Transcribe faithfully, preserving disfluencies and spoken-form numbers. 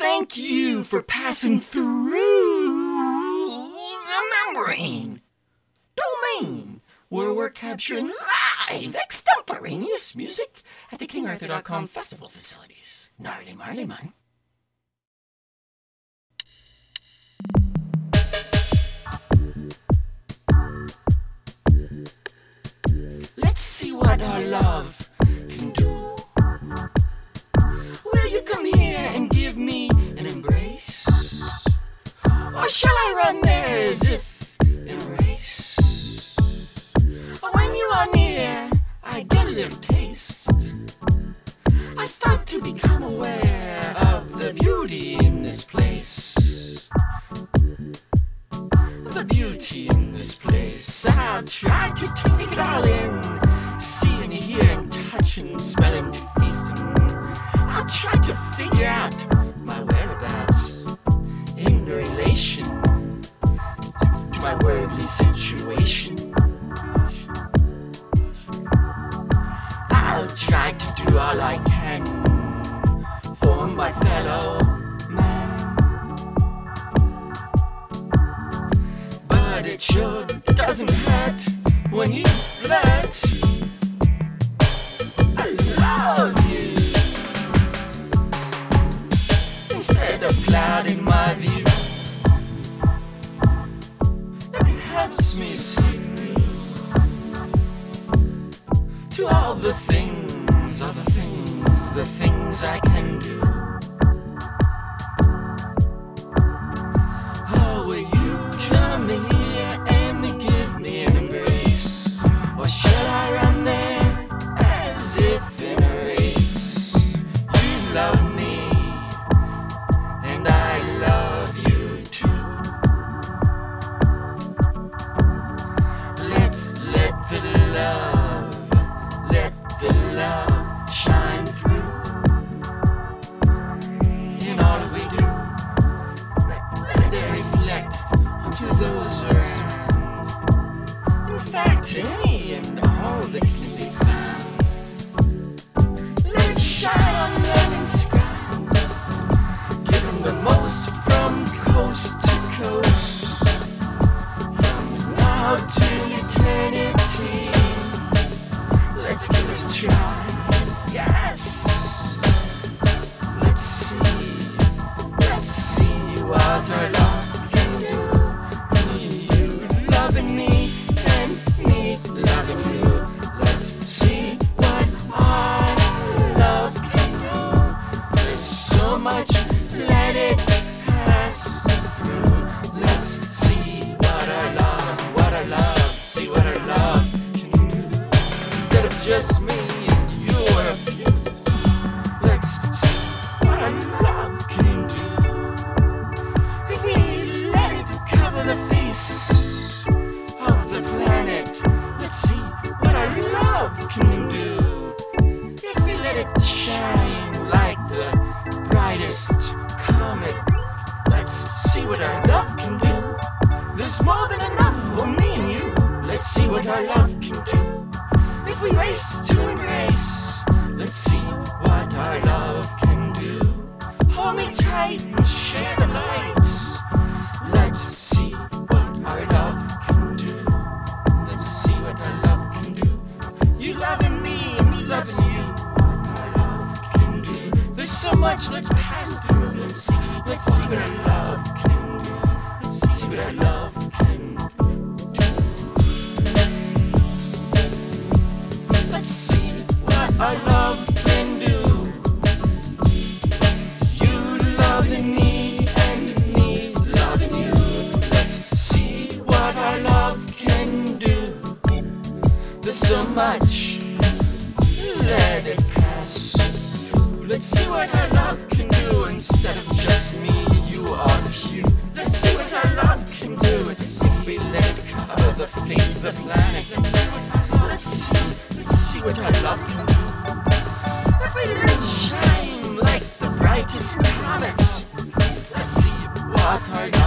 thank you for passing through the membrane domain, where we're capturing live extemporaneous music at the King Arthur dot com festival facilities. Gnarly marley, man. Let's see what our love can do. Will you come here and give me an embrace? Or shall I run there as if in a race? When you are near, I get a little taste. I start to become aware of the beauty in this place. The beauty in this place. I'll try to take it all in, seeing, hearing, touching, smelling, tasting. I'll try to figure out my whereabouts in relation to my worldly situation. I'll try to do all I can for my fellow man. But it sure doesn't hurt when you flirt. I love you instead of clouding my view. It helps me see through to all the things, all the things, the things I can do. Oh, will you come here and give me an embrace? Or shall I run there as if in a race? You love me, and I love you too. Let's let the love, let the love shine through in all we do. Let it reflect onto those around. In fact, any and all that can be found. Let it shine on land and sky, giving the most from coast to coast, from now to eternity. Let's give it a try, yes. Let's see, let's see what our love can do. You loving me and me loving you. Let's see what our love can do. There's so much, let it pass through. Let's see what our love, what our love, see what our love can do. Instead of just me and you or a few, let's see what our love can do. If we let it cover the face of the planet, let's see what our love can do. If we let it shine like the brightest comet, let's see what our love can do. There's more than enough for me and you. Let's see what our love can do. If we race to embrace, let's see what our love can do. Hold me tight and share the light. Let's see what our love can do. Let's see what our love can do. You loving me and me loving you. What our love can do. There's so much, let's pass through. Let's see, let's see what our love can do. Let's see what our love can do. Let's see what our love can do. You loving me and me loving you. Let's see what our love can do. There's so much, let it pass through. Let's see what our love can do. Instead of just me, you or few. Let's see what our love can do. If we let it cover the face of the planet, let's see, let's see what our love can do. If we let it shine like the brightest comet, let's see what our love